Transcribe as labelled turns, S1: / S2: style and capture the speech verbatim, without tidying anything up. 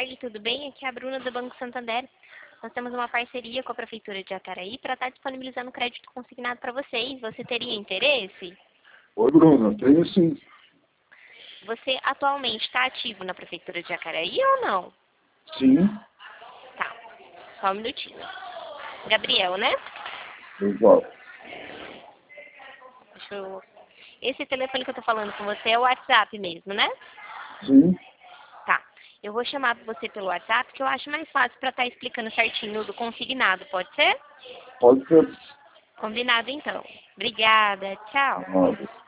S1: tarde, tudo bem? Aqui é a Bruna do Banco Santander. Nós temos uma parceria com a Prefeitura de Jacaraí para estar disponibilizando crédito consignado para vocês. Você teria interesse?
S2: Oi, Bruna, tenho sim.
S1: Você atualmente está ativo na Prefeitura de Jacaraí ou não?
S2: Sim.
S1: Tá, só um minutinho. Gabriel, né?
S2: Exato.
S1: Deixa eu... Esse telefone que eu tô falando com você é o WhatsApp mesmo, né?
S2: Sim.
S1: Tá. Eu vou chamar você pelo WhatsApp, que eu acho mais fácil para estar explicando certinho do consignado, pode ser?
S2: Pode ser.
S1: Combinado, então. Obrigada. Tchau.
S2: Nada.